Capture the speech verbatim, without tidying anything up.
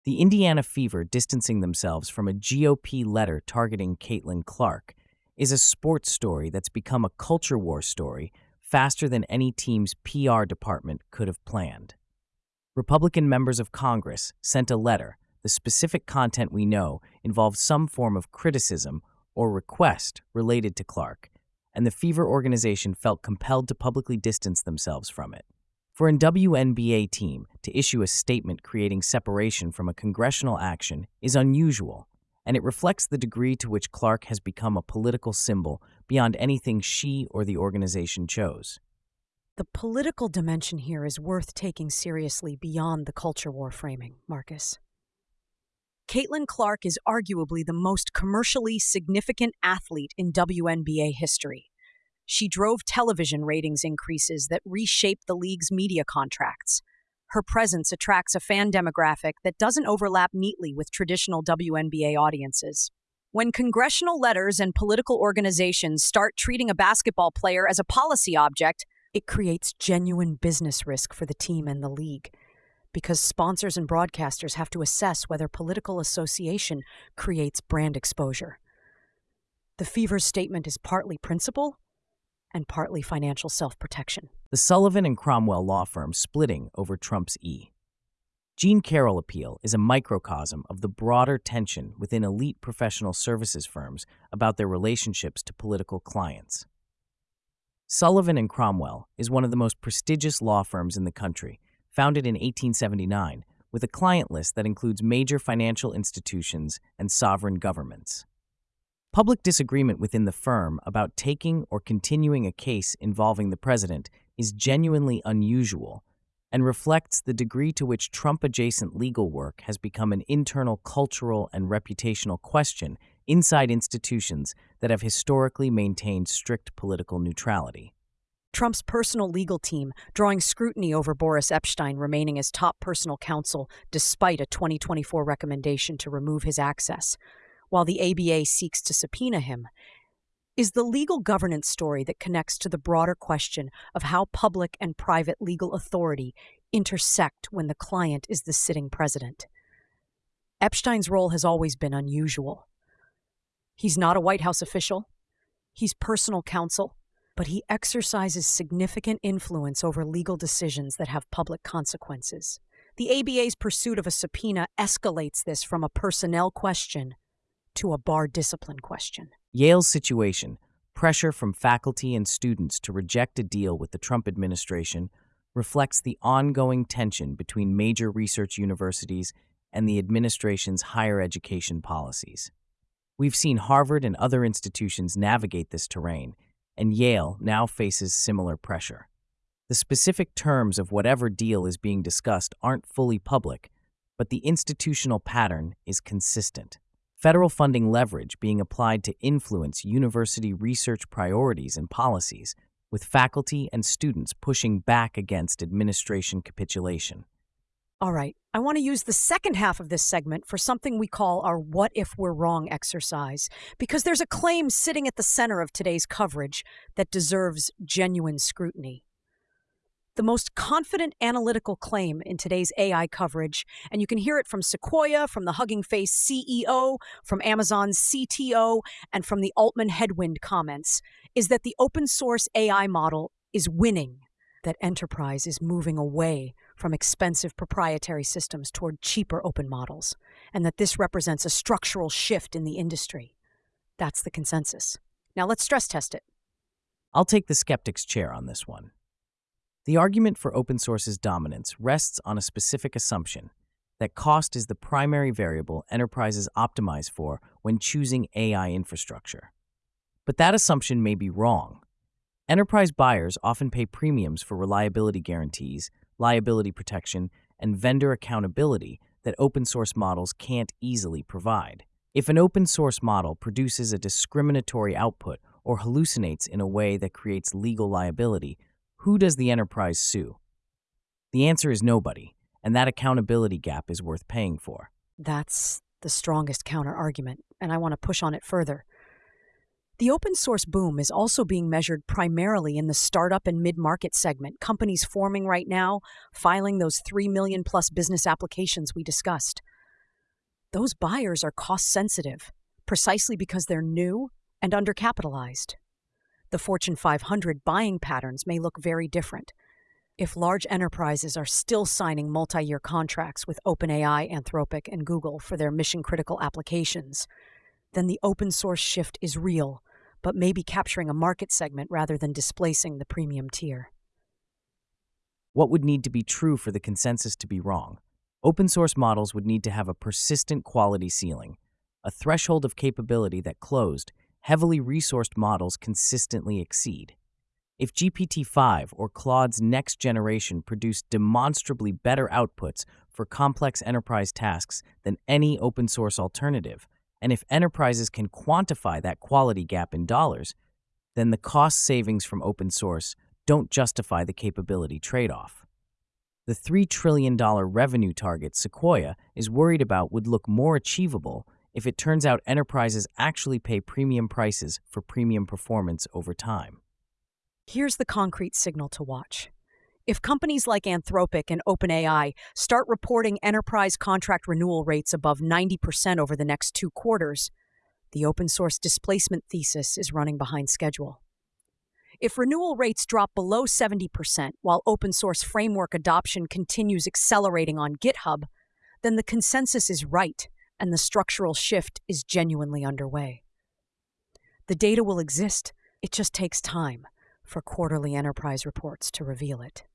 The Indiana Fever distancing themselves from a G O P letter targeting Caitlin Clark is a sports story that's become a culture war story faster than any team's P R department could have planned. Republican members of Congress sent a letter. The specific content we know involved some form of criticism or request related to Clark, and the Fever organization felt compelled to publicly distance themselves from it. For a W N B A team to issue a statement creating separation from a congressional action is unusual, and it reflects the degree to which Clark has become a political symbol beyond anything she or the organization chose. The political dimension here is worth taking seriously beyond the culture war framing, Marcus. Caitlin Clark is arguably the most commercially significant athlete in W N B A history. She drove television ratings increases that reshaped the league's media contracts. Her presence attracts a fan demographic that doesn't overlap neatly with traditional W N B A audiences. When congressional letters and political organizations start treating a basketball player as a policy object, it creates genuine business risk for the team and the league, because sponsors and broadcasters have to assess whether political association creates brand exposure. The Fever's statement is partly principle and partly financial self-protection. The Sullivan and Cromwell law firm splitting over Trump's E. Jean Carroll appeal is a microcosm of the broader tension within elite professional services firms about their relationships to political clients. Sullivan and Cromwell is one of the most prestigious law firms in the country, founded in eighteen seventy-nine, with a client list that includes major financial institutions and sovereign governments. Public disagreement within the firm about taking or continuing a case involving the president is genuinely unusual and reflects the degree to which Trump-adjacent legal work has become an internal cultural and reputational question inside institutions that have historically maintained strict political neutrality. Trump's personal legal team drawing scrutiny over Boris Epshteyn remaining as top personal counsel despite a twenty twenty-four recommendation to remove his access, while the A B A seeks to subpoena him, is the legal governance story that connects to the broader question of how public and private legal authority intersect when the client is the sitting president. Epstein's role has always been unusual. He's not a White House official. He's personal counsel, but he exercises significant influence over legal decisions that have public consequences. The A B A's pursuit of a subpoena escalates this from a personnel question to a bar discipline question. Yale's situation, pressure from faculty and students to reject a deal with the Trump administration, reflects the ongoing tension between major research universities and the administration's higher education policies. We've seen Harvard and other institutions navigate this terrain, and Yale now faces similar pressure. The specific terms of whatever deal is being discussed aren't fully public, but the institutional pattern is consistent. Federal funding leverage being applied to influence university research priorities and policies, with faculty and students pushing back against administration capitulation. All right, I want to use the second half of this segment for something we call our What If We're Wrong exercise, because there's a claim sitting at the center of today's coverage that deserves genuine scrutiny. The most confident analytical claim in today's A I coverage, and you can hear it from Sequoia, from the Hugging Face C E O, from Amazon's C T O, and from the Altman Headwind comments, is that the open source A I model is winning, that enterprise is moving away from expensive proprietary systems toward cheaper open models, and that this represents a structural shift in the industry. That's the consensus. Now let's stress test it. I'll take the skeptic's chair on this one. The argument for open source's dominance rests on a specific assumption that cost is the primary variable enterprises optimize for when choosing A I infrastructure. But that assumption may be wrong. Enterprise buyers often pay premiums for reliability guarantees, liability protection, and vendor accountability that open source models can't easily provide. If an open source model produces a discriminatory output or hallucinates in a way that creates legal liability, who does the enterprise sue? The answer is nobody, and that accountability gap is worth paying for. That's the strongest counter-argument, and I want to push on it further. The open source boom is also being measured primarily in the startup and mid-market segment, companies forming right now, filing those three million plus business applications we discussed. Those buyers are cost-sensitive, precisely because they're new and undercapitalized. The Fortune five hundred buying patterns may look very different. If large enterprises are still signing multi-year contracts with OpenAI, Anthropic, and Google for their mission-critical applications, then the open source shift is real, but may be capturing a market segment rather than displacing the premium tier. What would need to be true for the consensus to be wrong? Open source models would need to have a persistent quality ceiling, a threshold of capability that closed, heavily resourced models consistently exceed. If G P T five or Claude's next generation produced demonstrably better outputs for complex enterprise tasks than any open source alternative, and if enterprises can quantify that quality gap in dollars, then the cost savings from open source don't justify the capability trade-off. The three trillion dollars revenue target Sequoia is worried about would look more achievable if it turns out enterprises actually pay premium prices for premium performance over time. Here's the concrete signal to watch. If companies like Anthropic and OpenAI start reporting enterprise contract renewal rates above ninety percent over the next two quarters, the open source displacement thesis is running behind schedule. If renewal rates drop below seventy percent while open source framework adoption continues accelerating on GitHub, then the consensus is right and the structural shift is genuinely underway. The data will exist, it just takes time for quarterly enterprise reports to reveal it.